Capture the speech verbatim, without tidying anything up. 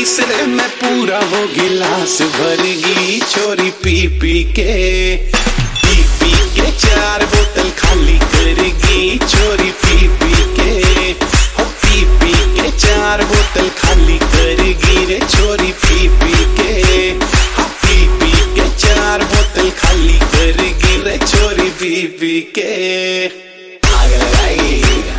तीसरे में पूरा वो गिलास भरगी छोरी पी पी के, पी पी के चार बोतल खाली करेगी छोरी पी पी के, हो पी पी के चार बोतल खाली करेगी रे छोरी पी पी के, हो पी पी के चार बोतल खाली करेगी रे छोरी पी पी के। आग लगाएगी